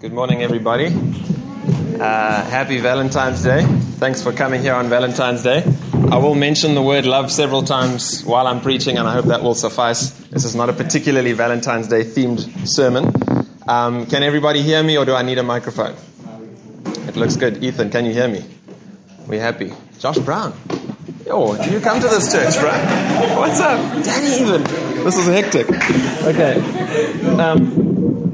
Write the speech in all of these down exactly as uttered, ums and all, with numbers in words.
Good morning, everybody. Uh, happy Valentine's Day. Thanks for coming here on Valentine's Day. I will mention the word love several times while I'm preaching, and I hope that will suffice. This is not a particularly Valentine's Day themed sermon. Um, can everybody hear me, or do I need a microphone? It looks good. Ethan, can you hear me? We happy? Josh Brown. Yo, did you come to this church, bro? What's up? Danny even. This is hectic. Okay. Um,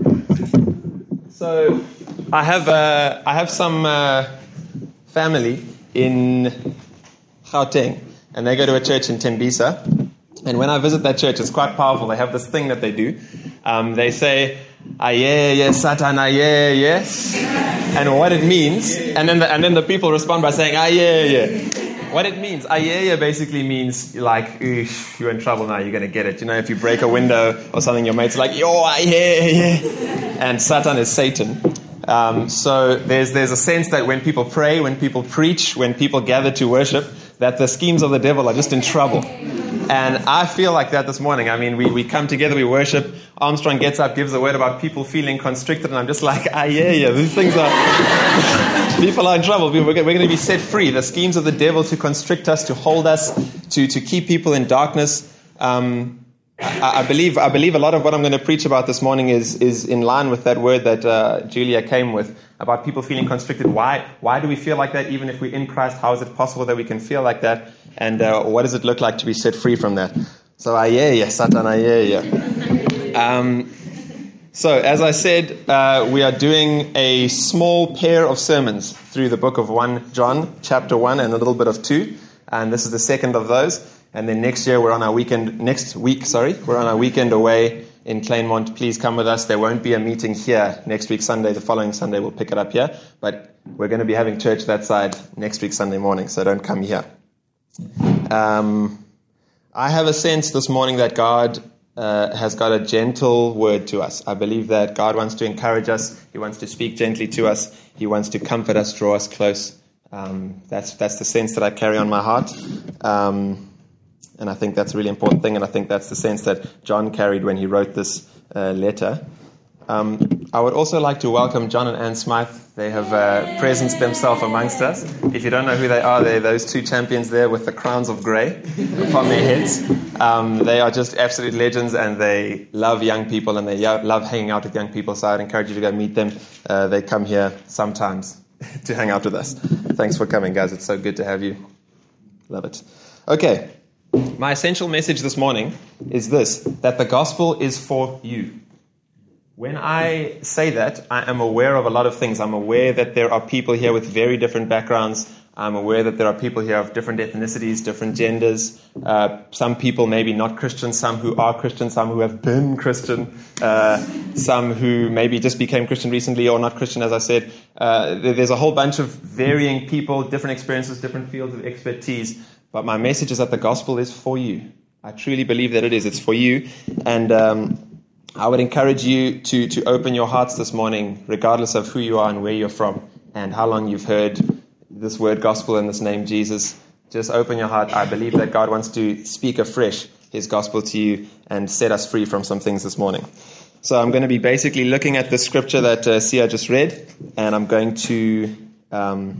so, I have uh, I have some uh, family in Gauteng, and they go to a church in Tembisa. And when I visit that church, it's quite powerful. They have this thing that they do. Um, they say, "Aye, yes, Satan, aye, yes," and what it means. And then the, and then the people respond by saying, "Aye, yeah." What it means, ayaya basically means like, you're in trouble now, you're going to get it. You know, if you break a window or something, your mate's like, yo, ayaya. And Satan is Satan. Um, so there's there's a sense that when people pray, when people preach, when people gather to worship, that the schemes of the devil are just in trouble. And I feel like that this morning. I mean, we, we come together, we worship. Armstrong gets up, gives a word about people feeling constricted, and I'm just like, ah, yeah, yeah, these things are, people are in trouble. We're going to be set free. The schemes of the devil to constrict us, to hold us, to, to keep people in darkness. Um, I, I believe I believe a lot of what I'm going to preach about this morning is is in line with that word that uh, Julia came with, about people feeling constricted. Why why do we feel like that? Even if we're in Christ, how is it possible that we can feel like that? And uh, what does it look like to be set free from that? So, ah, yeah, yeah, Satan, ah, yeah, yeah. Um, so, as I said, uh, we are doing a small pair of sermons through the book of First John, chapter one, and a little bit of two. And this is the second of those. And then next year, we're on our weekend, next week, sorry, we're on our weekend away in Kleinmond. Please come with us. There won't be a meeting here next week Sunday. The following Sunday, we'll pick it up here. But we're going to be having church that side next week Sunday morning, so don't come here. Um, I have a sense this morning that God uh, has got a gentle word to us. I believe that God wants to encourage us. He wants to speak gently to us. He wants to comfort us, draw us close. Um, that's that's the sense that I carry on my heart. Um, and I think that's a really important thing. And I think that's the sense that John carried when he wrote this uh, letter. Um, I would also like to welcome John and Anne Smythe. They have uh, presenced themselves amongst us. If you don't know who they are, they're those two champions there with the crowns of grey upon their heads. Um, they are just absolute legends, and they love young people, and they love hanging out with young people. So I'd encourage you to go meet them. Uh, they come here sometimes to hang out with us. Thanks for coming, guys. It's so good to have you. Love it. Okay. My essential message this morning is this, that the gospel is for you. When I say that, I am aware of a lot of things. I'm aware that there are people here with very different backgrounds. I'm aware that there are people here of different ethnicities, different genders. Uh, some people maybe not Christian, some who are Christian, some who have been Christian, uh, some who maybe just became Christian recently or not Christian, as I said. Uh, there's a whole bunch of varying people, different experiences, different fields of expertise. But my message is that the gospel is for you. I truly believe that it is. It's for you. And Um, I would encourage you to, to open your hearts this morning, regardless of who you are and where you're from and how long you've heard this word gospel and this name Jesus. Just open your heart. I believe that God wants to speak afresh his gospel to you and set us free from some things this morning. So I'm going to be basically looking at the scripture that uh, Sia just read, and I'm going to um,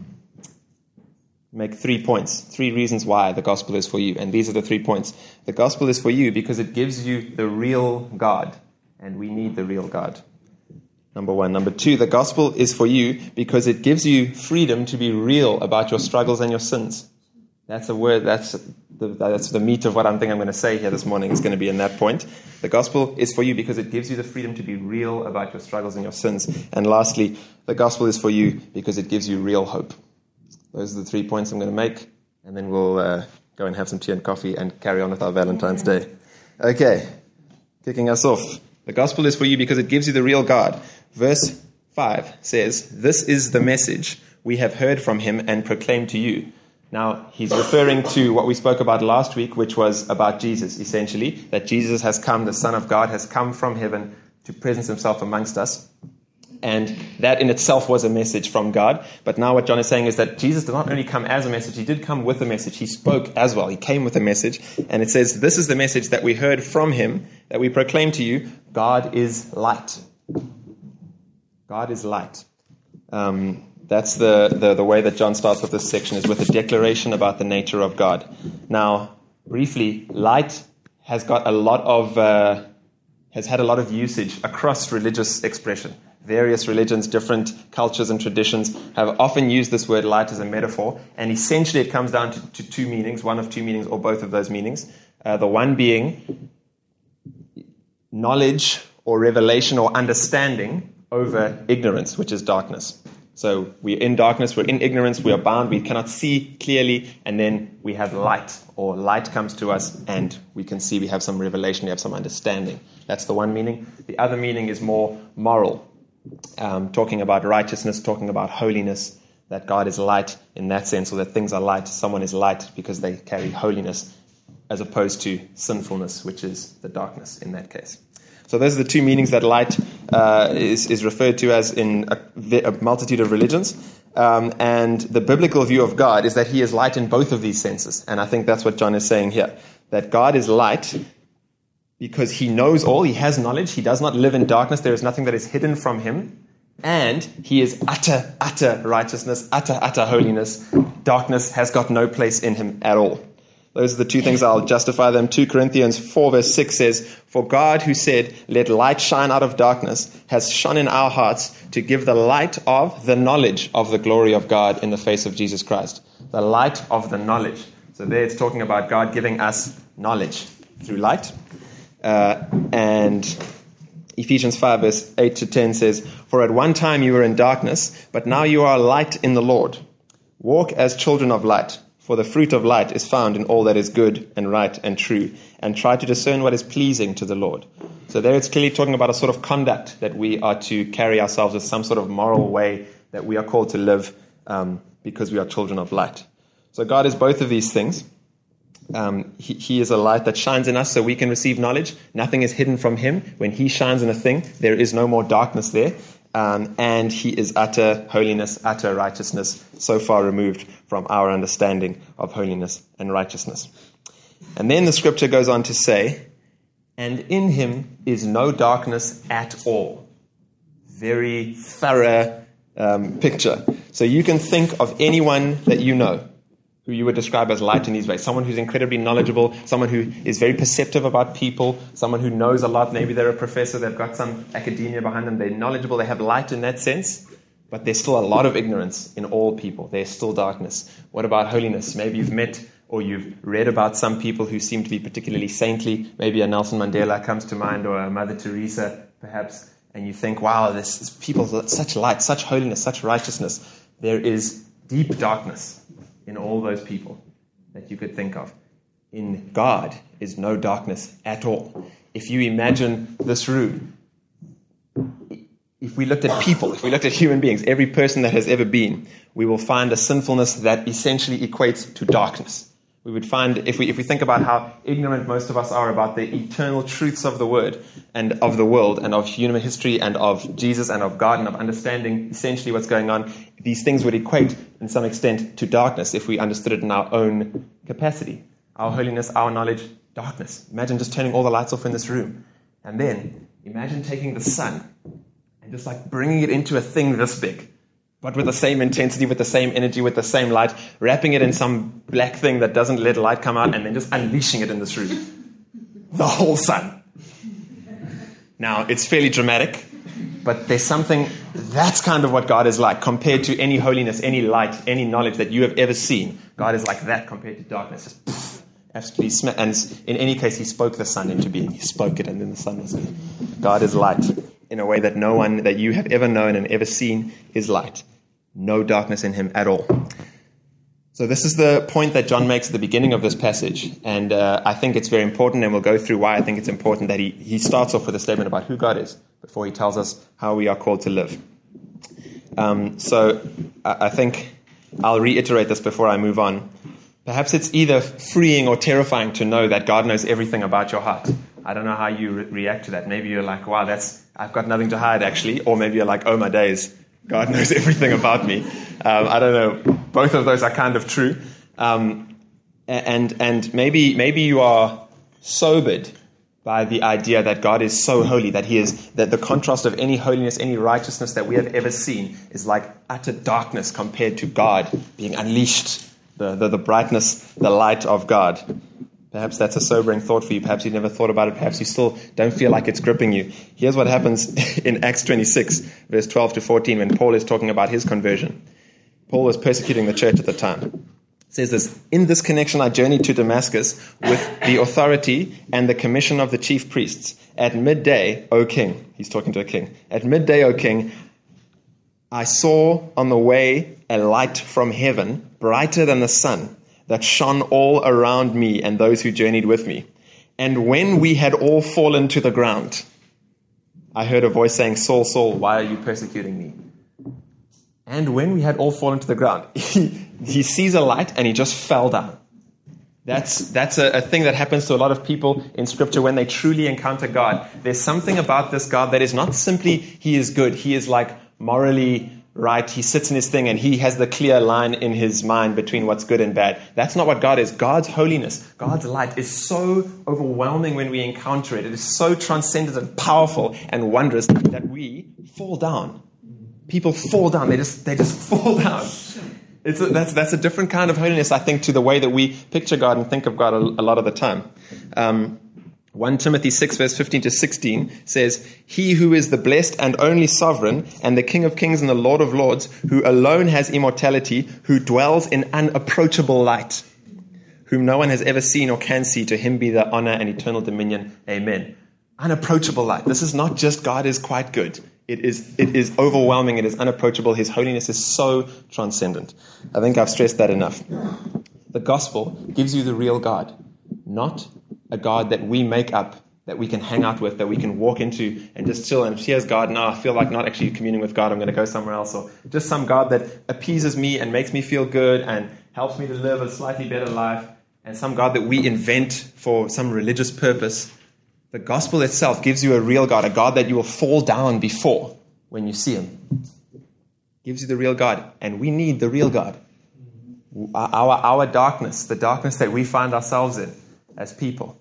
make three points, three reasons why the gospel is for you. And these are the three points. The gospel is for you because it gives you the real God. And we need the real God. Number one. Number two, the gospel is for you because it gives you freedom to be real about your struggles and your sins. That's a word, that's the, that's the meat of what I'm thinking I'm going to say here this morning. It's going to be in that point. The gospel is for you because it gives you the freedom to be real about your struggles and your sins. And lastly, the gospel is for you because it gives you real hope. Those are the three points I'm going to make. And then we'll uh, go and have some tea and coffee and carry on with our Valentine's Day. Okay, kicking us off. The gospel is for you because it gives you the real God. Verse five says, "This is the message we have heard from him and proclaimed to you." Now, he's referring to what we spoke about last week, which was about Jesus, essentially. That Jesus has come, the Son of God has come from heaven to presence himself amongst us. And that in itself was a message from God. But now what John is saying is that Jesus did not only come as a message, he did come with a message. He spoke as well. He came with a message. And it says, this is the message that we heard from him, that we proclaim to you, God is light. God is light. Um, that's the, the, the way that John starts with this section, is with a declaration about the nature of God. Now, briefly, light has got a lot of, uh, has had a lot of usage across religious expression. Various religions, different cultures and traditions have often used this word light as a metaphor, and essentially it comes down to, to two meanings, one of two meanings or both of those meanings. Uh, the one being knowledge or revelation or understanding over ignorance, which is darkness. So we're in darkness, we're in ignorance, we are bound, we cannot see clearly, and then we have light, or light comes to us and we can see, we have some revelation, we have some understanding. That's the one meaning. The other meaning is more moral, um, talking about righteousness, talking about holiness, that God is light in that sense, or that things are light. Someone is light because they carry holiness, as opposed to sinfulness, which is the darkness in that case. So those are the two meanings that light uh, is, is referred to as in a, a multitude of religions. Um, and the biblical view of God is that he is light in both of these senses. And I think that's what John is saying here, that God is light because he knows all, he has knowledge, he does not live in darkness, there is nothing that is hidden from him, and he is utter, utter righteousness, utter, utter holiness. Darkness has got no place in him at all. Those are the two things. I'll justify them. Second Corinthians four verse six says, "For God who said, 'Let light shine out of darkness,' has shone in our hearts to give the light of the knowledge of the glory of God in the face of Jesus Christ." The light of the knowledge. So there it's talking about God giving us knowledge through light. Uh, and Ephesians five verse eight to ten says, "For at one time you were in darkness, but now you are light in the Lord. Walk as children of light. For the fruit of light is found in all that is good and right and true, and try to discern what is pleasing to the Lord." So there it's clearly talking about a sort of conduct that we are to carry ourselves with, some sort of moral way that we are called to live um, because we are children of light. So God is both of these things. Um, he, he is a light that shines in us so we can receive knowledge. Nothing is hidden from him. When he shines in a thing, there is no more darkness there. Um, and he is utter holiness, utter righteousness, so far removed from our understanding of holiness and righteousness. And then the scripture goes on to say, "And in him is no darkness at all." Very thorough um, picture. So you can think of anyone that you know who you would describe as light in these ways. Someone who's incredibly knowledgeable, someone who is very perceptive about people, someone who knows a lot. Maybe they're a professor, they've got some academia behind them, they're knowledgeable, they have light in that sense, but there's still a lot of ignorance in all people. There's still darkness. What about holiness? Maybe you've met or you've read about some people who seem to be particularly saintly. Maybe a Nelson Mandela comes to mind, or a Mother Teresa, perhaps, and you think, wow, this is people with such light, such holiness, such righteousness. There is deep darkness in all those people that you could think of. In God is no darkness at all. If you imagine this room, if we looked at people, if we looked at human beings, every person that has ever been, we will find a sinfulness that essentially equates to darkness. We would find, if we if we think about how ignorant most of us are about the eternal truths of the Word and of the world and of human history and of Jesus and of God and of understanding essentially what's going on, these things would equate in some extent to darkness if we understood it in our own capacity. Our holiness, our knowledge, darkness. Imagine just turning all the lights off in this room. And then imagine taking the sun and just like bringing it into a thing this big, but with the same intensity, with the same energy, with the same light, wrapping it in some black thing that doesn't let light come out, and then just unleashing it in this room. The whole sun. Now, it's fairly dramatic, but there's something, that's kind of what God is like compared to any holiness, any light, any knowledge that you have ever seen. God is like that compared to darkness. Just poof, absolutely sm- And in any case, he spoke the sun into being. He spoke it, and then the sun was there. God is light in a way that no one that you have ever known and ever seen is light. No darkness in him at all. So this is the point that John makes at the beginning of this passage, and uh, I think it's very important, and we'll go through why I think it's important that he, he starts off with a statement about who God is before he tells us how we are called to live. Um, so I, I think I'll reiterate this before I move on. Perhaps it's either freeing or terrifying to know that God knows everything about your heart. I don't know how you re- react to that. Maybe you're like, wow, that's I've got nothing to hide, actually. Or maybe you're like, oh, my days, God knows everything about me. Um, I don't know. Both of those are kind of true. Um, and and maybe maybe you are sobered by the idea that God is so holy, that he is, that the contrast of any holiness, any righteousness that we have ever seen is like utter darkness compared to God being unleashed, the, the, the brightness, the light of God. Perhaps that's a sobering thought for you. Perhaps you've never thought about it. Perhaps you still don't feel like it's gripping you. Here's what happens in Acts twenty-six, verse twelve to fourteen, when Paul is talking about his conversion. Paul was persecuting the church at the time. It says this: "In this connection I journeyed to Damascus with the authority and the commission of the chief priests. At midday, O king," he's talking to a king, "at midday, O king, I saw on the way a light from heaven, brighter than the sun, that shone all around me and those who journeyed with me. And when we had all fallen to the ground, I heard a voice saying, 'Saul, Saul, why are you persecuting me?'" And when we had all fallen to the ground, he, he sees a light and he just fell down. That's that's a, a thing that happens to a lot of people in Scripture when they truly encounter God. There's something about this God that is not simply he is good. He is like morally right. He sits in his thing and he has the clear line in his mind between what's good and bad. That's not what God is. God's holiness, God's light is so overwhelming when we encounter it. It is so transcendent and powerful and wondrous that we fall down. People fall down. They just they just fall down. It's a, that's that's a different kind of holiness, I think, to the way that we picture God and think of God a, a lot of the time. Um, First Timothy six, verse fifteen to sixteen says, "He who is the blessed and only sovereign and the King of kings and the Lord of lords, who alone has immortality, who dwells in unapproachable light, whom no one has ever seen or can see, to him be the honor and eternal dominion. Amen." Unapproachable light. This is not just God is quite good. It is it is overwhelming. It is unapproachable. His holiness is so transcendent. I think I've stressed that enough. The gospel gives you the real God, not a God that we make up, that we can hang out with, that we can walk into and just chill and here's God. Now I feel like not actually communing with God. I'm going to go somewhere else. Or just some God that appeases me and makes me feel good and helps me to live a slightly better life. And some God that we invent for some religious purpose. The gospel itself gives you a real God, a God that you will fall down before when you see him. Gives you the real God. And we need the real God. Our, our darkness, the darkness that we find ourselves in as people,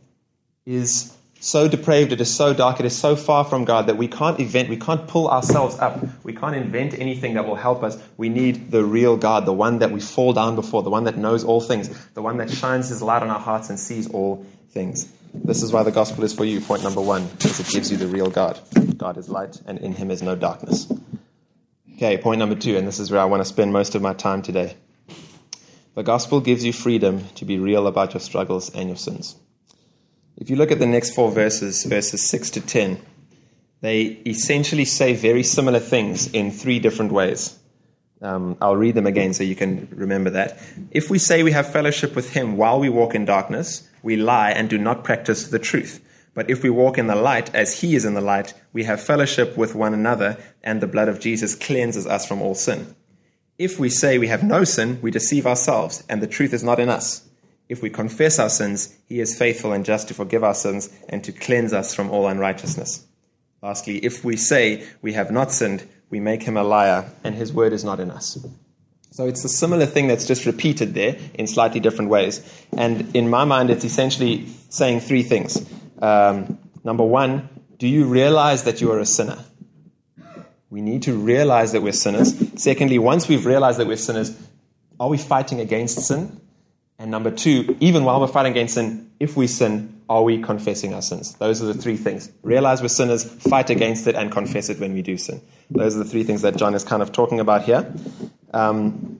is so depraved, it is so dark, it is so far from God that we can't invent, we can't pull ourselves up. We can't invent anything that will help us. We need the real God, the one that we fall down before, the one that knows all things, the one that shines his light on our hearts and sees all things. This is why the gospel is for you, point number one, because it gives you the real God. God is light, and in him is no darkness. Okay, point number two, and this is where I want to spend most of my time today. The gospel gives you freedom to be real about your struggles and your sins. If you look at the next four verses, verses six to ten, they essentially say very similar things in three different ways. Um, I'll read them again so you can remember that. "If we say we have fellowship with him while we walk in darkness, we lie and do not practice the truth. But if we walk in the light as he is in the light, we have fellowship with one another, and the blood of Jesus cleanses us from all sin. If we say we have no sin, we deceive ourselves, and the truth is not in us. If we confess our sins, he is faithful and just to forgive our sins and to cleanse us from all unrighteousness. Lastly, if we say we have not sinned, we make him a liar, and his word is not in us." So it's a similar thing that's just repeated there in slightly different ways. And in my mind, it's essentially saying three things. Um, number one, do you realize that you are a sinner? We need to realize that we're sinners. Secondly, once we've realized that we're sinners, are we fighting against sin? And number two, even while we're fighting against sin, if we sin, are we confessing our sins? Those are the three things. Realize we're sinners, fight against it, and confess it when we do sin. Those are the three things that John is kind of talking about here. Um,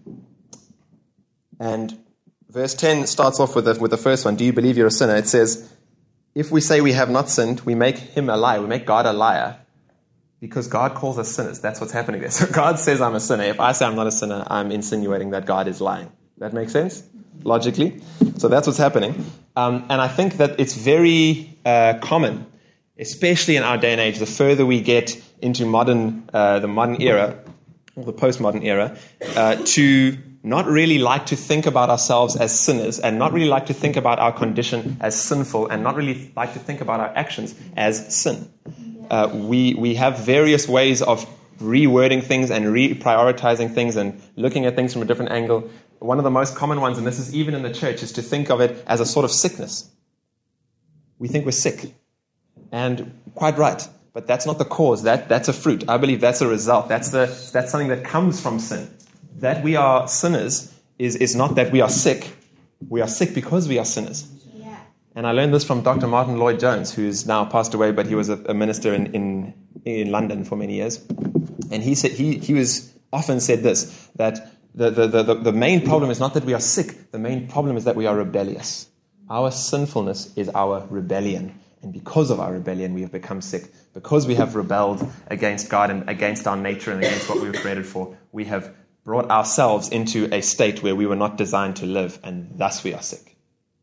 and verse ten starts off with the, with the first one. Do you believe you're a sinner? It says, if we say we have not sinned, we make him a liar. We make God a liar because God calls us sinners. That's what's happening there. So God says I'm a sinner. If I say I'm not a sinner, I'm insinuating that God is lying. That makes sense? Logically. So that's what's happening. Um, and I think that it's very uh, common, especially in our day and age, the further we get into modern, uh, the modern era, or the postmodern era, uh, to not really like to think about ourselves as sinners and not really like to think about our condition as sinful and not really like to think about our actions as sin. Uh, we, we have various ways of rewording things and reprioritizing things and looking at things from a different angle. One of the most common ones, and this is even in the church, is to think of it as a sort of sickness. We think we're sick. And quite right. But that's not the cause. That, that's a fruit. I believe that's a result. That's, the, that's something that comes from sin. That we are sinners is, is not that we are sick. We are sick because we are sinners. Yeah. And I learned this from Doctor Martin Lloyd-Jones, who's now passed away, but he was a, a minister in, in, in London for many years. And he said he, he was often said this, that the, the, the, the main problem is not that we are sick. The main problem is that we are rebellious. Our sinfulness is our rebellion. And because of our rebellion, we have become sick. Because we have rebelled against God and against our nature and against what we were created for, we have brought ourselves into a state where we were not designed to live, and thus we are sick.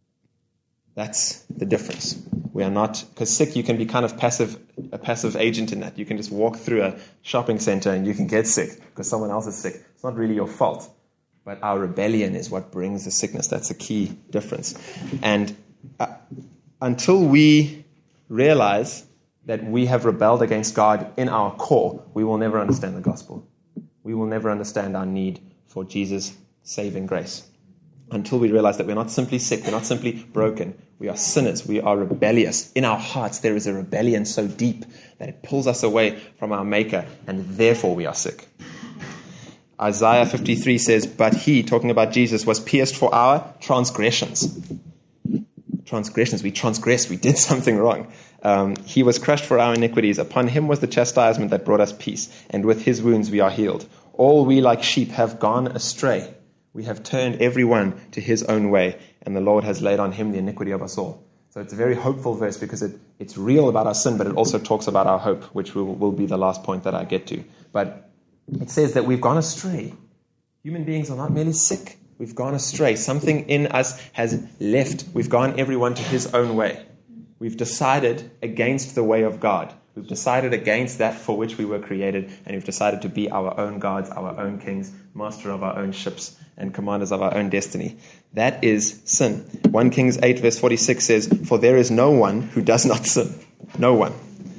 That's the difference. We are not, because sick, you can be kind of passive, a passive agent in that. You can just walk through a shopping center and you can get sick because someone else is sick. It's not really your fault. But our rebellion is what brings the sickness. That's a key difference. And uh, until we realize that we have rebelled against God in our core, we will never understand the gospel. We will never understand our need for Jesus' saving grace. Until we realize that we're not simply sick, we're not simply broken, we are sinners, we are rebellious. In our hearts there is a rebellion so deep that it pulls us away from our Maker, and therefore we are sick. Isaiah fifty-three says, "But he," talking about Jesus, "was pierced for our transgressions." Transgressions, we transgressed, we did something wrong. Um, he was crushed for our iniquities. Upon him was the chastisement that brought us peace, and with his wounds we are healed. All we like sheep have gone astray. We have turned every one to his own way, and the Lord has laid on him the iniquity of us all. So it's a very hopeful verse because it, it's real about our sin, but it also talks about our hope, which will, will be the last point that I get to. But it says that we've gone astray. Human beings are not merely sick. We've gone astray. Something in us has left. We've gone everyone to his own way. We've decided against the way of God. We've decided against that for which we were created, and we've decided to be our own gods, our own kings, master of our own ships, and commanders of our own destiny. That is sin. First Kings eight verse forty-six says, "For there is no one who does not sin." No one.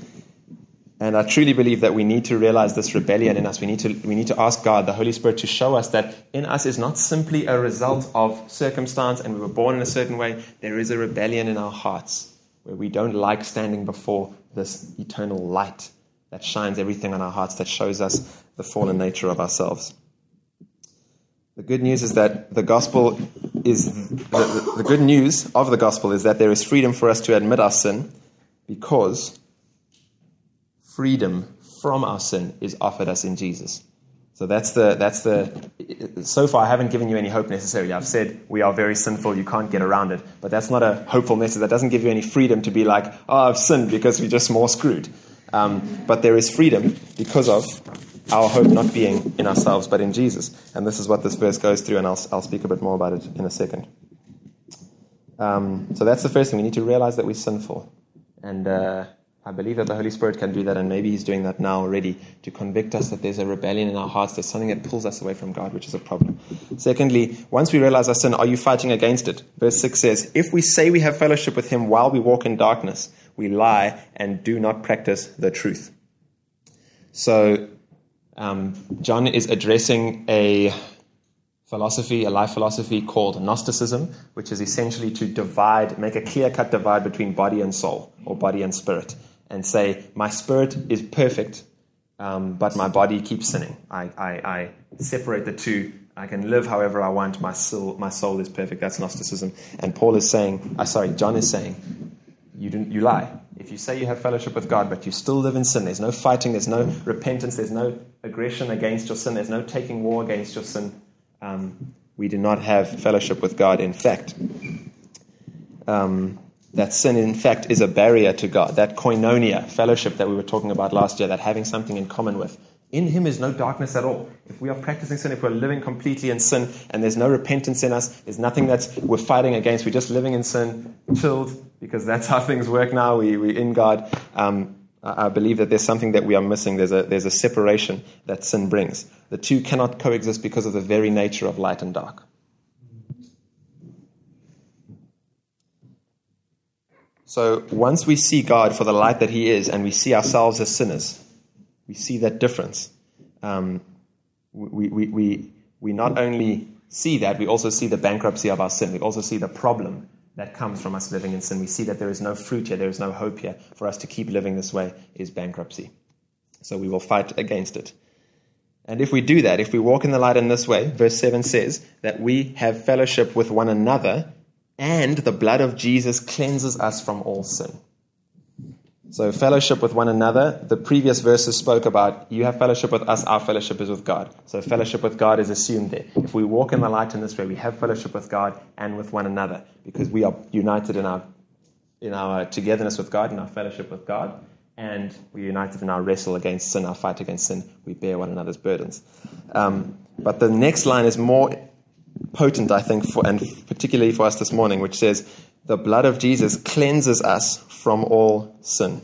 And I truly believe that we need to realize this rebellion in us. We need to we need to ask God, the Holy Spirit, to show us that in us is not simply a result of circumstance and we were born in a certain way. There is a rebellion in our hearts where we don't like standing before this eternal light that shines everything on our hearts, that shows us the fallen nature of ourselves. The good news is that the gospel is, the, the, the good news of the gospel is that there is freedom for us to admit our sin, because freedom from our sin is offered us in Jesus. So that's the, that's the, so far I haven't given you any hope necessarily. I've said we are very sinful, you can't get around it. But that's not a hopeful message. That doesn't give you any freedom to be like, oh, I've sinned because we're just more screwed. Um, but there is freedom because of our hope not being in ourselves, but in Jesus. And this is what this verse goes through, and I'll, I'll speak a bit more about it in a second. Um, so that's the first thing. We need to realize that we're sinful. And uh, I believe that the Holy Spirit can do that, and maybe he's doing that now already, to convict us that there's a rebellion in our hearts, there's something that pulls us away from God, which is a problem. Secondly, once we realize our sin, are you fighting against it? Verse six says, "If we say we have fellowship with him while we walk in darkness, we lie and do not practice the truth." So um, John is addressing a philosophy, a life philosophy called Gnosticism, which is essentially to divide, make a clear-cut divide between body and soul, or body and spirit, and say, my spirit is perfect, um, but my body keeps sinning. I, I, I separate the two. I can live however I want. My soul, my soul is perfect. That's Gnosticism. And Paul is saying, uh, sorry, John is saying, you didn't, you lie. If you say you have fellowship with God, but you still live in sin, there's no fighting, there's no repentance, there's no aggression against your sin, there's no taking war against your sin, um, we do not have fellowship with God. In fact, um, that sin, in fact, is a barrier to God. That koinonia, fellowship that we were talking about last year, that having something in common with, in him is no darkness at all. If we are practicing sin, if we're living completely in sin, and there's no repentance in us, there's nothing that's we're fighting against, we're just living in sin, chilled, because that's how things work now, we, we're in God. Um, I believe that there's something that we are missing. There's a, there's a separation that sin brings. The two cannot coexist because of the very nature of light and dark. So once we see God for the light that he is, and we see ourselves as sinners, we see that difference. Um, we, we, we, we not only see that, we also see the bankruptcy of our sin. We also see the problem that comes from us living in sin. We see that there is no fruit here, there is no hope here. For us to keep living this way is bankruptcy. So we will fight against it. And if we do that, if we walk in the light in this way, verse seven says that we have fellowship with one another, and the blood of Jesus cleanses us from all sin. So fellowship with one another, the previous verses spoke about, you have fellowship with us, our fellowship is with God. So fellowship with God is assumed there. If we walk in the light in this way, we have fellowship with God and with one another, because we are united in our in our togetherness with God, in our fellowship with God, and we're united in our wrestle against sin, our fight against sin. We bear one another's burdens. Um, but the next line is more potent, I think, for, and particularly for us this morning, which says, the blood of Jesus cleanses us from all sin.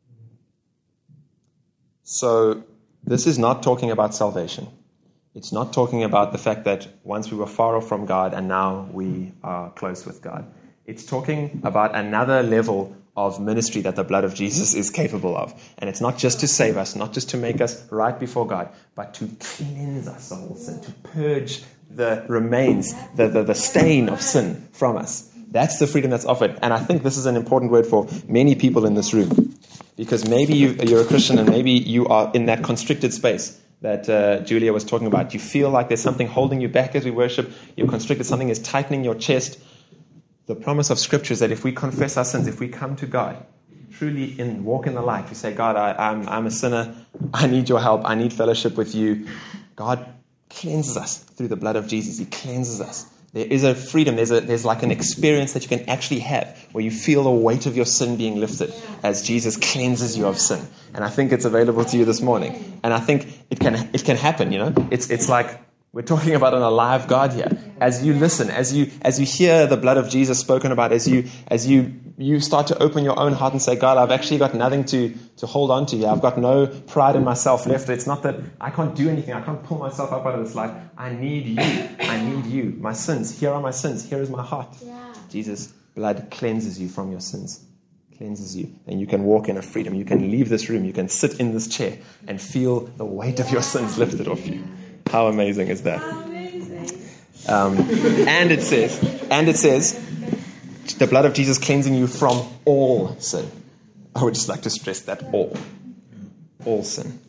So this is not talking about salvation. It's not talking about the fact that once we were far off from God and now we are close with God. It's talking about another level of ministry that the blood of Jesus is capable of. And it's not just to save us, not just to make us right before God, but to cleanse us of all sin, to purge the remains, the, the, the stain of sin from us. That's the freedom that's offered. And I think this is an important word for many people in this room. Because maybe you, you're a Christian and maybe you are in that constricted space that uh, Julia was talking about. You feel like there's something holding you back as we worship. You're constricted. Something is tightening your chest. The promise of Scripture is that if we confess our sins, if we come to God, truly in walk in the light, we say, God, I, I'm, I'm a sinner. I need your help. I need fellowship with you. God cleanses us through the blood of Jesus. He cleanses us. There is a freedom. There's a, there's like an experience that you can actually have where you feel the weight of your sin being lifted as Jesus cleanses you of sin. And I think it's available to you this morning. And I think it can it can happen. You know, it's it's like we're talking about an alive God here. As you listen, as you as you hear the blood of Jesus spoken about, as you as you you start to open your own heart and say, God, I've actually got nothing to, to hold on to here. I've got no pride in myself left. It's not that I can't do anything. I can't pull myself up out of this life. I need you. I need you. My sins. Here are my sins. Here is my heart. Yeah. Jesus' blood cleanses you from your sins. Cleanses you. And you can walk in a freedom. You can leave this room. You can sit in this chair and feel the weight of your sins lifted off you. How amazing is that? How amazing. Um, and it says, and it says, the blood of Jesus cleansing you from all sin. I would just like to stress that all. All sin.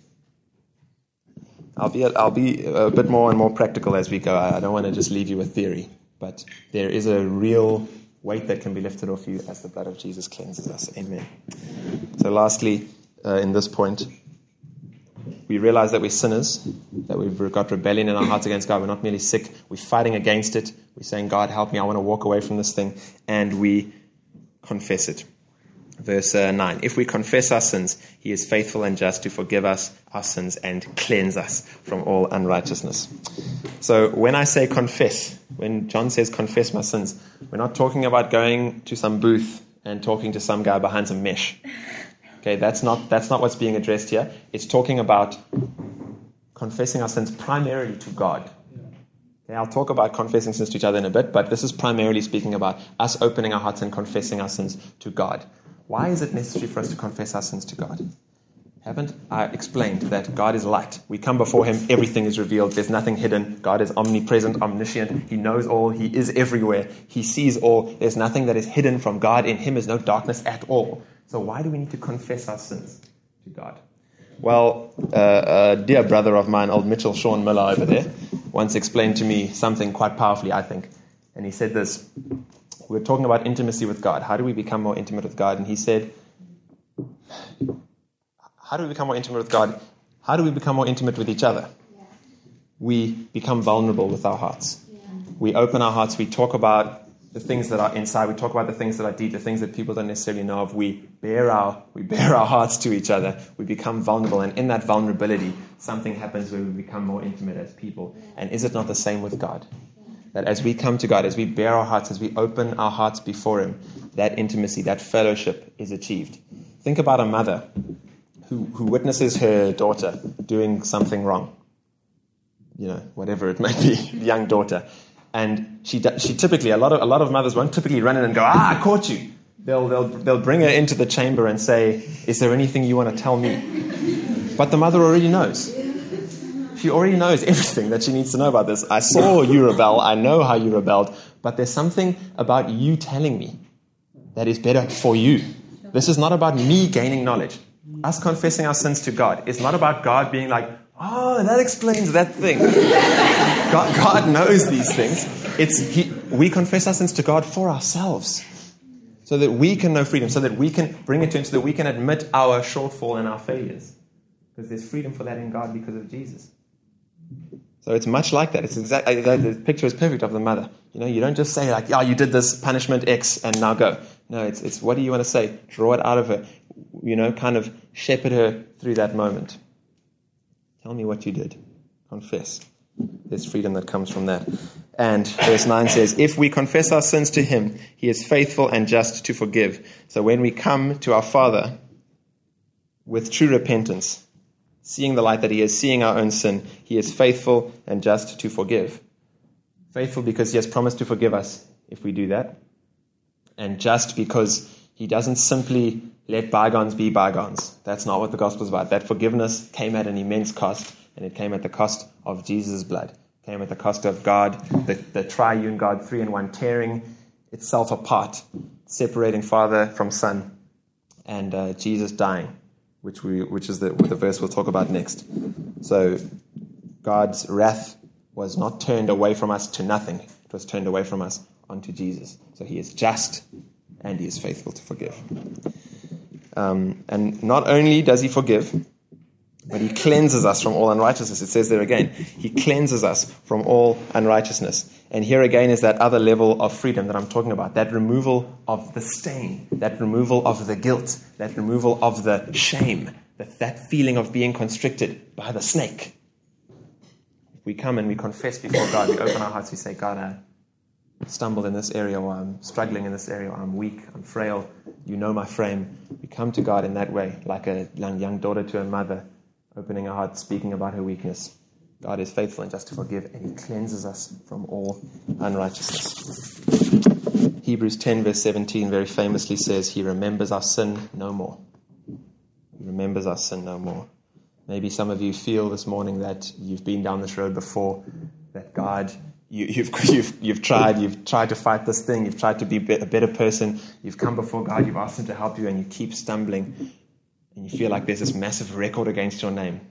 I'll be, I'll be a bit more and more practical as we go. I don't want to just leave you with theory. But there is a real weight that can be lifted off you as the blood of Jesus cleanses us. Amen. So lastly, uh, in this point, we realize that we're sinners, that we've got rebellion in our hearts against God. We're not merely sick. We're fighting against it. We're saying, God, help me. I want to walk away from this thing. And we confess it. Verse uh, nine. If we confess our sins, he is faithful and just to forgive us our sins and cleanse us from all unrighteousness. So when I say confess, when John says confess my sins, we're not talking about going to some booth and talking to some guy behind some mesh. Okay, that's not that's not what's being addressed here. It's talking about confessing our sins primarily to God. Okay, I'll talk about confessing sins to each other in a bit, but this is primarily speaking about us opening our hearts and confessing our sins to God. Why is it necessary for us to confess our sins to God? Haven't I explained that God is light? We come before him, everything is revealed, there's nothing hidden. God is omnipresent, omniscient, he knows all, he is everywhere, he sees all, there's nothing that is hidden from God. In him is no darkness at all. So why do we need to confess our sins to God? Well, uh, a dear brother of mine, old Mitchell Sean Miller over there, once explained to me something quite powerfully, I think. And he said this, we were talking about intimacy with God. How do we become more intimate with God? And he said, how do we become more intimate with God? How do we become more intimate with each other? Yeah. We become vulnerable with our hearts. Yeah. We open our hearts, we talk about the things that are inside, we talk about the things that are deep, the things that people don't necessarily know of. We bare our we bare our hearts to each other. We become vulnerable, and in that vulnerability, something happens where we become more intimate as people. And is it not the same with God? That as we come to God, as we bare our hearts, as we open our hearts before him, that intimacy, that fellowship is achieved. Think about a mother who, who witnesses her daughter doing something wrong. You know, whatever it may be, young daughter. And she she typically, a lot of a lot of mothers won't typically run in and go, ah, I caught you. They'll they'll they'll bring her into the chamber and say, is there anything you want to tell me? But the mother already knows. She already knows everything that she needs to know about this. I saw you rebel. I know how you rebelled. But there's something about you telling me that is better for you. This is not about me gaining knowledge. Us confessing our sins to God is not about God being like, oh, that explains that thing. God, God knows these things. It's he, we confess our sins to God for ourselves so that we can know freedom, so that we can bring it to Him, so that we can admit our shortfall and our failures. Because there's freedom for that in God because of Jesus. So it's much like that. It's exactly the picture is perfect of the mother. You know, you don't just say like, "Yeah, you did this punishment X, and now go." No, it's it's what do you want to say? Draw it out of her. You know, kind of shepherd her through that moment. Tell me what you did. Confess. There's freedom that comes from that. And verse nine says, "If we confess our sins to Him, He is faithful and just to forgive." So when we come to our Father with true repentance, seeing the light that He is, seeing our own sin, He is faithful and just to forgive. Faithful because He has promised to forgive us if we do that. And just because He doesn't simply let bygones be bygones. That's not what the gospel is about. That forgiveness came at an immense cost, and it came at the cost of Jesus' blood. It came at the cost of God, the, the triune God, three in one, tearing itself apart, separating Father from Son, and uh, Jesus dying, which we which is the, the verse we'll talk about next. So God's wrath was not turned away from us to nothing. It was turned away from us onto Jesus. So He is just and He is faithful to forgive. Um, and not only does He forgive, but He cleanses us from all unrighteousness. It says there again, He cleanses us from all unrighteousness. And here again is that other level of freedom that I'm talking about, that removal of the stain, that removal of the guilt, that removal of the shame, that, that feeling of being constricted by the snake. If we come and we confess before God, we open our hearts, we say, God, I stumbled in this area, or I'm struggling in this area, or I'm weak, I'm frail, you know my frame. We come to God in that way, like a young, young daughter to a mother, opening our heart, speaking about her weakness. God is faithful and just to forgive, and He cleanses us from all unrighteousness. Hebrews ten verse seventeen very famously says, He remembers our sin no more. He remembers our sin no more. Maybe some of you feel this morning that you've been down this road before, that God, you, you've, you've, you've tried, you've tried to fight this thing, you've tried to be a better person, you've come before God, you've asked Him to help you, and you keep stumbling, and you feel like there's this massive record against your name.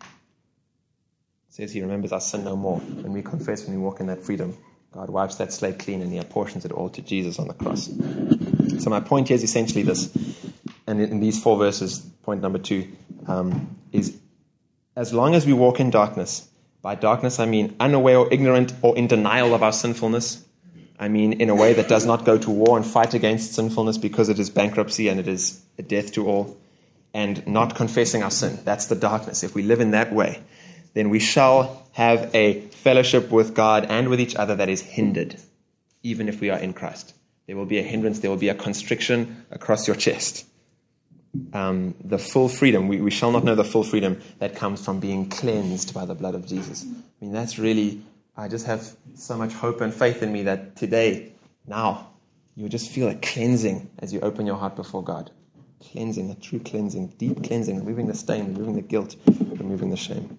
It says He remembers our sin no more. When we confess, when we walk in that freedom, God wipes that slate clean and He apportions it all to Jesus on the cross. So my point here is essentially this, and in these four verses, point number two, um, is as long as we walk in darkness, by darkness I mean unaware or ignorant or in denial of our sinfulness, I mean in a way that does not go to war and fight against sinfulness because it is bankruptcy and it is a death to all, and not confessing our sin. That's the darkness. If we live in that way, then we shall have a fellowship with God and with each other that is hindered, even if we are in Christ. There will be a hindrance, there will be a constriction across your chest. Um, the full freedom, we, we shall not know the full freedom that comes from being cleansed by the blood of Jesus. I mean, that's really, I just have so much hope and faith in me that today, now, you'll just feel a cleansing as you open your heart before God. Cleansing, a true cleansing, deep cleansing, removing the stain, removing the guilt, removing the shame.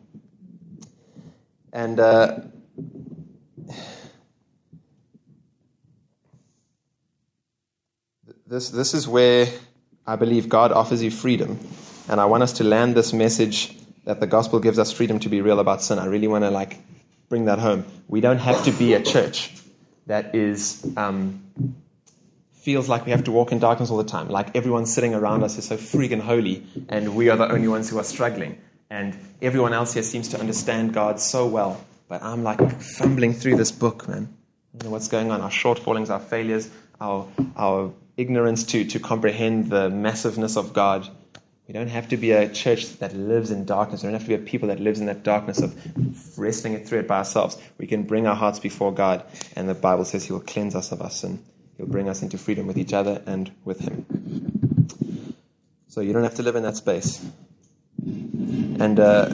And uh, this this is where I believe God offers you freedom. And I want us to land this message that the gospel gives us freedom to be real about sin. I really want to like bring that home. We don't have to be a church that is um, feels like we have to walk in darkness all the time. Like everyone sitting around us is so freaking holy, and we are the only ones who are struggling. And everyone else here seems to understand God so well. But I'm like fumbling through this book, man. I don't know what's going on. Our shortfallings, our failures, our our ignorance to, to comprehend the massiveness of God. We don't have to be a church that lives in darkness. We don't have to be a people that lives in that darkness of wrestling it through it by ourselves. We can bring our hearts before God, and the Bible says He will cleanse us of our sin. He'll bring us into freedom with each other and with Him. So you don't have to live in that space. And uh,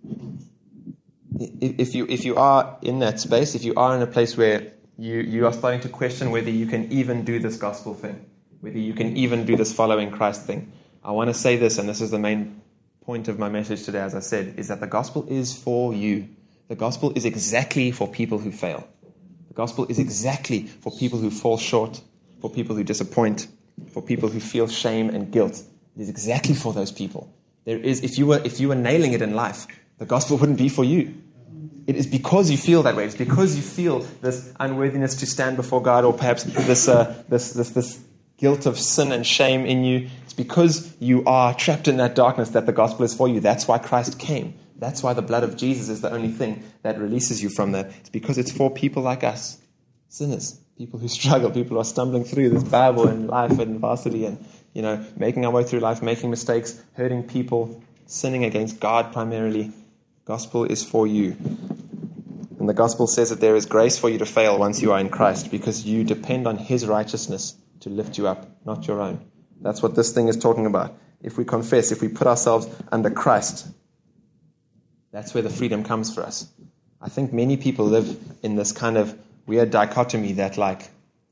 if you if you are in that space, if you are in a place where you, you are starting to question whether you can even do this gospel thing, whether you can even do this following Christ thing, I want to say this, and this is the main point of my message today, as I said, is that the gospel is for you. The gospel is exactly for people who fail. The gospel is exactly for people who fall short, for people who disappoint, for people who feel shame and guilt. It is exactly for those people. There is, if you were, if you were nailing it in life, the gospel wouldn't be for you. It is because you feel that way. It's because you feel this unworthiness to stand before God, or perhaps this, uh, this, this, this guilt of sin and shame in you. It's because you are trapped in that darkness that the gospel is for you. That's why Christ came. That's why the blood of Jesus is the only thing that releases you from that. It's because it's for people like us, sinners, people who struggle, people who are stumbling through this Bible and life and varsity and, you know, making our way through life, making mistakes, hurting people, sinning against God primarily. Gospel is for you. And the gospel says that there is grace for you to fail once you are in Christ, because you depend on his righteousness to lift you up, not your own. That's what this thing is talking about. If we confess, if we put ourselves under Christ, that's where the freedom comes for us. I think many people live in this kind of weird dichotomy that, like,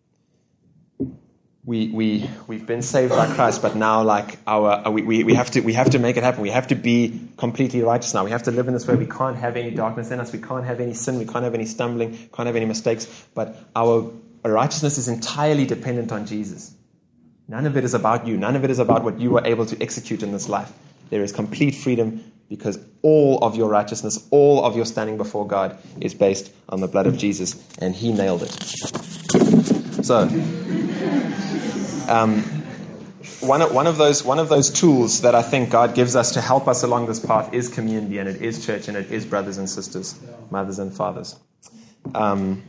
we we we've been saved by Christ, but now, like, our we, we we have to we have to make it happen. We have to be completely righteous now. We have to live in this way. We can't have any darkness in us. We can't have any sin. We can't have any stumbling. Can't have any mistakes. But our righteousness is entirely dependent on Jesus. None of it is about you. None of it is about what you were able to execute in this life. There is complete freedom, because all of your righteousness, all of your standing before God is based on the blood of Jesus, and he nailed it. So, um, one of, one of those one of those tools that I think God gives us to help us along this path is community, and it is church, and it is brothers and sisters, mothers and fathers. Um,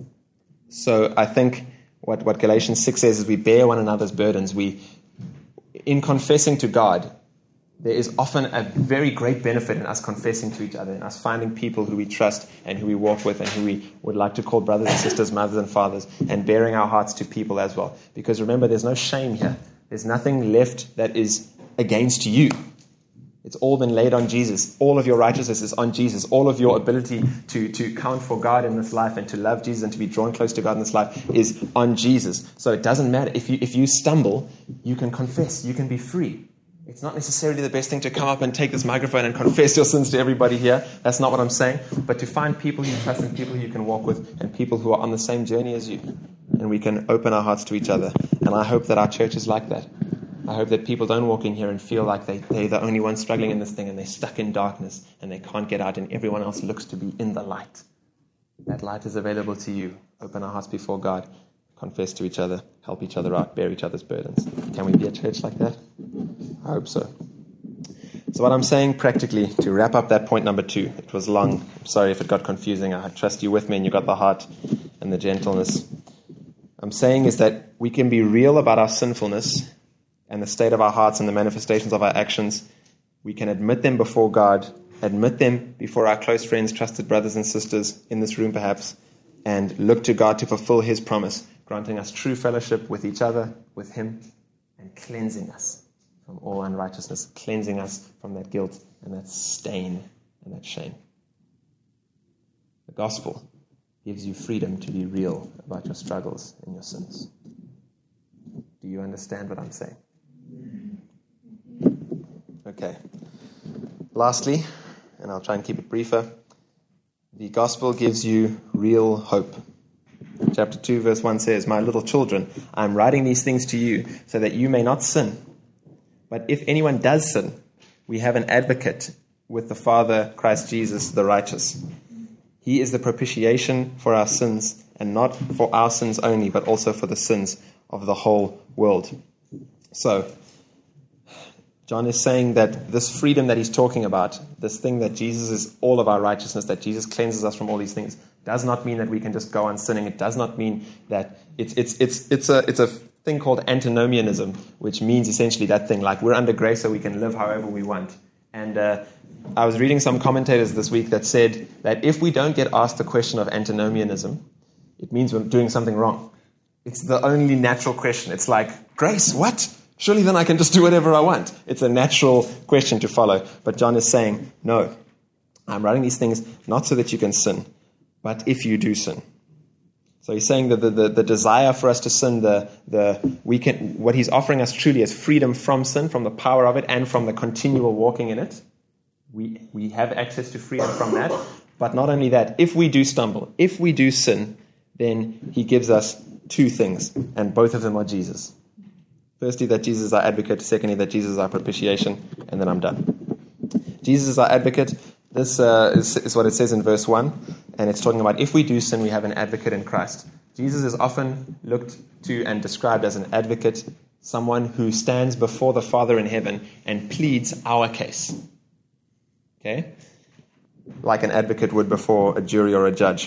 so I think what, what Galatians six says is we bear one another's burdens. We, in confessing to God, there is often a very great benefit in us confessing to each other, in us finding people who we trust and who we walk with and who we would like to call brothers and sisters, mothers and fathers, and bearing our hearts to people as well. Because remember, there's no shame here. There's nothing left that is against you. It's all been laid on Jesus. All of your righteousness is on Jesus. All of your ability to, to count for God in this life and to love Jesus and to be drawn close to God in this life is on Jesus. So it doesn't matter. If you, if you stumble, you can confess. You can be free. It's not necessarily the best thing to come up and take this microphone and confess your sins to everybody here. That's not what I'm saying. But to find people you trust and people you can walk with and people who are on the same journey as you. And we can open our hearts to each other. And I hope that our church is like that. I hope that people don't walk in here and feel like they, they're the only ones struggling in this thing and they're stuck in darkness and they can't get out and everyone else looks to be in the light. That light is available to you. Open our hearts before God. Confess to each other, help each other out, bear each other's burdens. Can we be a church like that? I hope so. So what I'm saying practically, to wrap up that point number two, it was long. I'm sorry if it got confusing. I trust you with me and you got the heart and the gentleness. I'm saying is that we can be real about our sinfulness and the state of our hearts and the manifestations of our actions. We can admit them before God, admit them before our close friends, trusted brothers and sisters in this room perhaps, and look to God to fulfill his promise, granting us true fellowship with each other, with him, and cleansing us from all unrighteousness, cleansing us from that guilt and that stain and that shame. The gospel gives you freedom to be real about your struggles and your sins. Do you understand what I'm saying? Okay. Lastly, and I'll try and keep it briefer, the gospel gives you real hope. Chapter two, verse one says, "My little children, I am writing these things to you so that you may not sin. But if anyone does sin, we have an advocate with the Father, Christ Jesus, the righteous. He is the propitiation for our sins, and not for our sins only, but also for the sins of the whole world." So, John is saying that this freedom that he's talking about, this thing that Jesus is all of our righteousness, that Jesus cleanses us from all these things, does not mean that we can just go on sinning. It does not mean that it's it's it's it's a it's a thing called antinomianism, which means essentially that thing, like we're under grace so we can live however we want. And uh, I was reading some commentators this week that said that if we don't get asked the question of antinomianism, it means we're doing something wrong. It's the only natural question. It's like, grace, what? Surely then I can just do whatever I want. It's a natural question to follow. But John is saying, no, I'm writing these things not so that you can sin, but if you do sin. So he's saying that the, the, the desire for us to sin, the the we can what he's offering us truly is freedom from sin, from the power of it, and from the continual walking in it. We we have access to freedom from that. But not only that, if we do stumble, if we do sin, then he gives us two things, and both of them are Jesus. Firstly, that Jesus is our advocate. Secondly, that Jesus is our propitiation. And then I'm done. Jesus is our advocate. This uh, is, is what it says in verse one. And it's talking about if we do sin, we have an advocate in Christ. Jesus is often looked to and described as an advocate, someone who stands before the Father in heaven and pleads our case. Okay? Like an advocate would before a jury or a judge.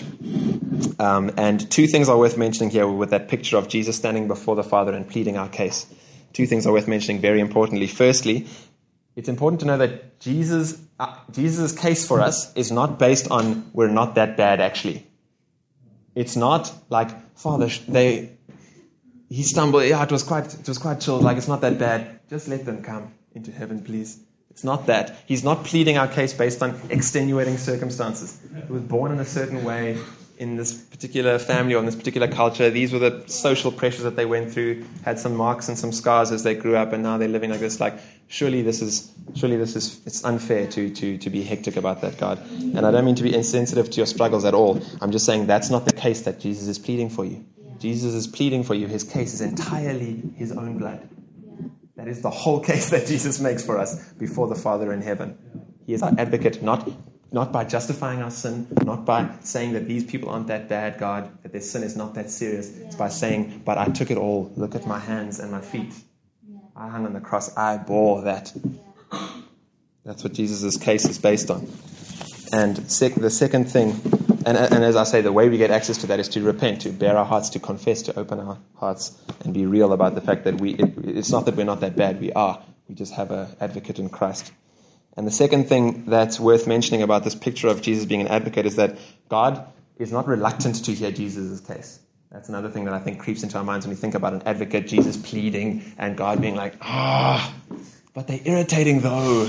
Um, and two things are worth mentioning here with that picture of Jesus standing before the Father and pleading our case. Two things are worth mentioning very importantly. Firstly, it's important to know that Jesus, uh, Jesus' case for us is not based on we're not that bad actually. It's not like, Father, they, he stumbled, yeah, it was quite, it was quite chill, like it's not that bad. Just let them come into heaven, please. It's not that. He's not pleading our case based on extenuating circumstances. He was born in a certain way in this particular family or in this particular culture. These were the social pressures that they went through, had some marks and some scars as they grew up, and now they're living like this. Like, surely this is, surely this is, it's unfair to, to, to be hectic about that, God. And I don't mean to be insensitive to your struggles at all. I'm just saying that's not the case that Jesus is pleading for you. Yeah. Jesus is pleading for you. His case is entirely his own blood. Yeah. That is the whole case that Jesus makes for us before the Father in heaven. He is our advocate, not Not by justifying our sin, not by saying that these people aren't that bad, God, that their sin is not that serious. Yeah. It's by saying, but I took it all. Look at my hands and my feet. Yeah. I hung on the cross. I bore that. Yeah. That's what Jesus' case is based on. And sec- the second thing, and, and as I say, the way we get access to that is to repent, to bare our hearts, to confess, to open our hearts and be real about the fact that we. It, it's not that we're not that bad. We are. We just have an advocate in Christ. And the second thing that's worth mentioning about this picture of Jesus being an advocate is that God is not reluctant to hear Jesus' case. That's another thing that I think creeps into our minds when we think about an advocate, Jesus pleading, and God being like, ah, but they're irritating though.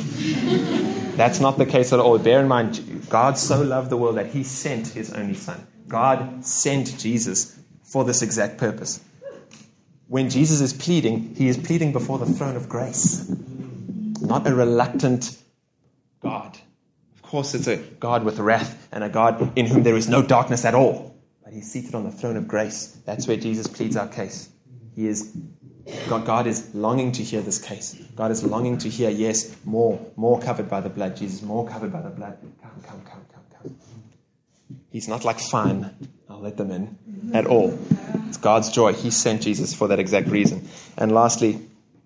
That's not the case at all. Bear in mind, God so loved the world that he sent his only son. God sent Jesus for this exact purpose. When Jesus is pleading, he is pleading before the throne of grace. Not a reluctant God. Of course, it's a God with wrath and a God in whom there is no darkness at all. But he's seated on the throne of grace. That's where Jesus pleads our case. He is, God, God is longing to hear this case. God is longing to hear, yes, more, more covered by the blood. Jesus, more covered by the blood. Come, come, come, come, come. He's not like, fine, I'll let them in at all. It's God's joy. He sent Jesus for that exact reason. And lastly,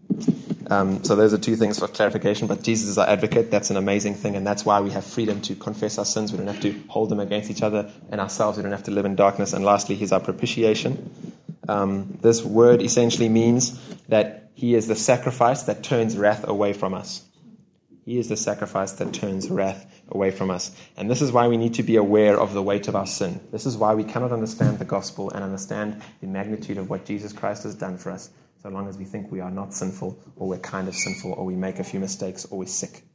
Um, so those are two things for clarification, but Jesus is our advocate. That's an amazing thing, and that's why we have freedom to confess our sins. We don't have to hold them against each other and ourselves. We don't have to live in darkness. And lastly, he's our propitiation. Um, this word essentially means that he is the sacrifice that turns wrath away from us. He is the sacrifice that turns wrath away from us. And this is why we need to be aware of the weight of our sin. This is why we cannot understand the gospel and understand the magnitude of what Jesus Christ has done for us, so long as we think we are not sinful, or we're kind of sinful, or we make a few mistakes, or we're sick.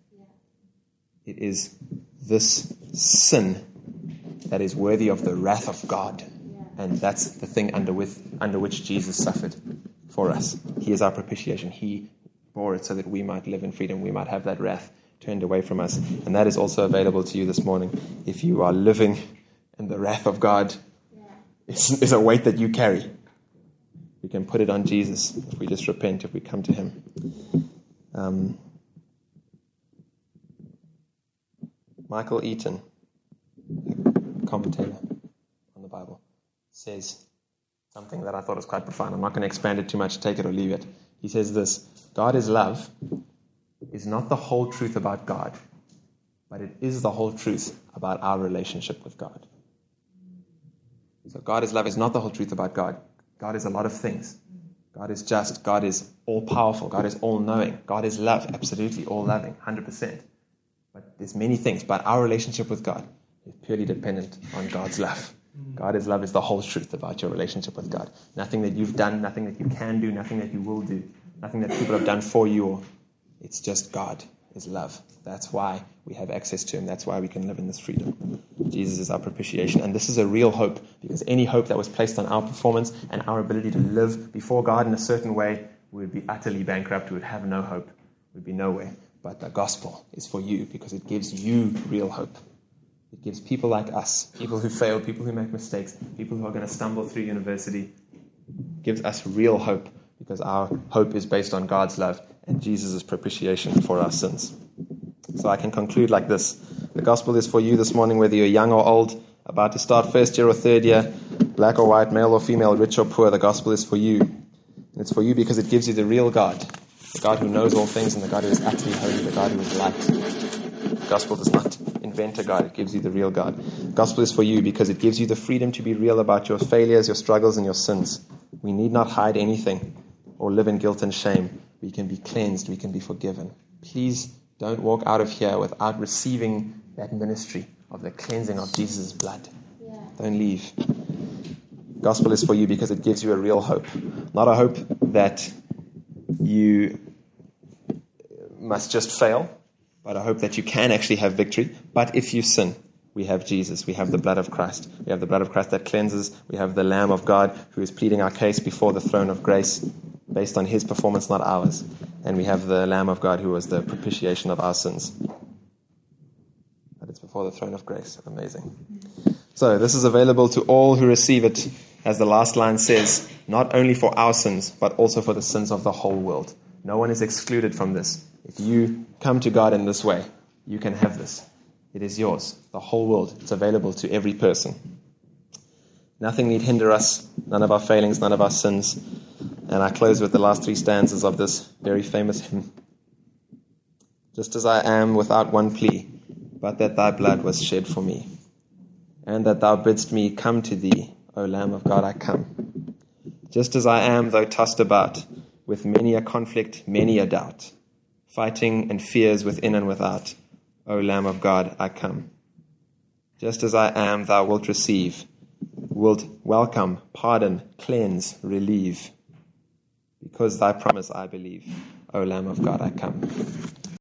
Yeah. It is this sin that is worthy of the wrath of God. Yeah. And that's the thing under, with, under which Jesus suffered for us. He is our propitiation. He bore it so that we might live in freedom. We might have that wrath turned away from us. And that is also available to you this morning. If you are living in the wrath of God, yeah. it's, it's a weight that you carry. We can put it on Jesus if we just repent, if we come to him. Um, Michael Eaton, a commentator on the Bible, says something that I thought was quite profound. I'm not going to expand it too much, take it or leave it. He says this: God is love is not the whole truth about God, but it is the whole truth about our relationship with God. So God is love is not the whole truth about God. God is a lot of things. God is just. God is all-powerful. God is all-knowing. God is love, absolutely all-loving, one hundred percent. But there's many things. But our relationship with God is purely dependent on God's love. God is love is the whole truth about your relationship with God. Nothing that you've done, nothing that you can do, nothing that you will do, nothing that people have done for you. Or it's just God is love. That's why we have access to him. That's why we can live in this freedom. Jesus is our propitiation. And this is a real hope, because any hope that was placed on our performance and our ability to live before God in a certain way, we would be utterly bankrupt. We would have no hope. We would be nowhere. But the gospel is for you, because it gives you real hope. It gives people like us, people who fail, people who make mistakes, people who are going to stumble through university. It gives us real hope because our hope is based on God's love and Jesus' propitiation for our sins. So I can conclude like this. The gospel is for you this morning, whether you're young or old, about to start first year or third year, black or white, male or female, rich or poor. The gospel is for you. And it's for you because it gives you the real God, the God who knows all things and the God who is utterly holy, the God who is light. The gospel does not invent a God, it gives you the real God. The gospel is for you because it gives you the freedom to be real about your failures, your struggles, and your sins. We need not hide anything or live in guilt and shame. We can be cleansed, we can be forgiven. Please don't walk out of here without receiving that ministry of the cleansing of Jesus' blood. Yeah. Don't leave. Gospel is for you because it gives you a real hope. Not a hope that you must just fail, but a hope that you can actually have victory. But if you sin, we have Jesus. We have the blood of Christ. We have the blood of Christ that cleanses. We have the Lamb of God who is pleading our case before the throne of grace based on his performance, not ours. And we have the Lamb of God who was the propitiation of our sins. But it's before the throne of grace. Amazing. So this is available to all who receive it, as the last line says, not only for our sins, but also for the sins of the whole world. No one is excluded from this. If you come to God in this way, you can have this. It is yours. The whole world. It's available to every person. Nothing need hinder us. None of our failings, none of our sins. And I close with the last three stanzas of this very famous hymn. Just as I am without one plea, but that thy blood was shed for me, and that thou bidst me come to thee, O Lamb of God, I come. Just as I am, though tossed about, with many a conflict, many a doubt, fighting and fears within and without, O Lamb of God, I come. Just as I am, thou wilt receive, wilt welcome, pardon, cleanse, relieve. Because thy promise I believe, O Lamb of God, I come.